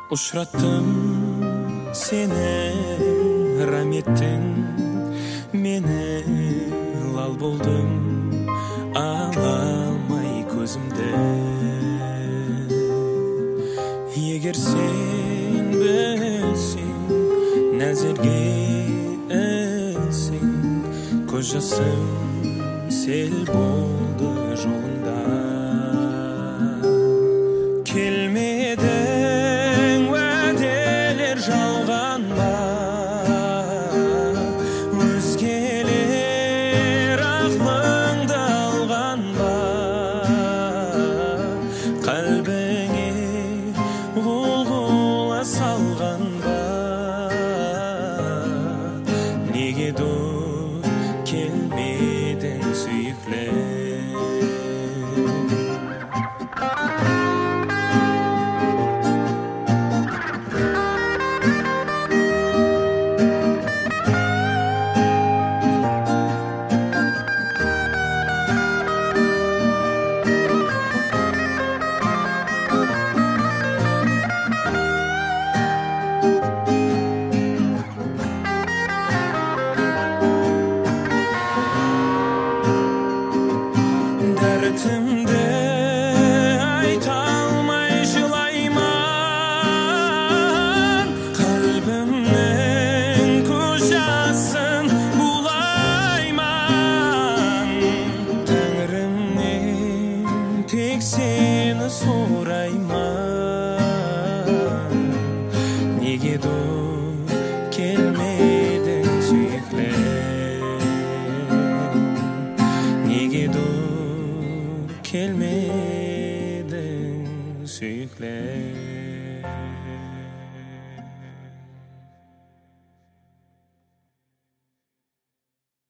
Uşrattım seni rahmetin meni lal boldum ağlamay gözümde. Eğer sen bilsin nazarga elsin kocasın sel boldu yolunda. Kelmeden vadeler жалғанба өзгелер ақылыңды алғанба қалбіңе ғұл-ғұла салғанба неге dur келмедің сүйікле. Dərtimdə aytalmay жылайман қалбімнің көшасын булайман Тәңірімнен тек сені сұрайман неге dur келмедің сүйікле неге dur kelmedin suyukle.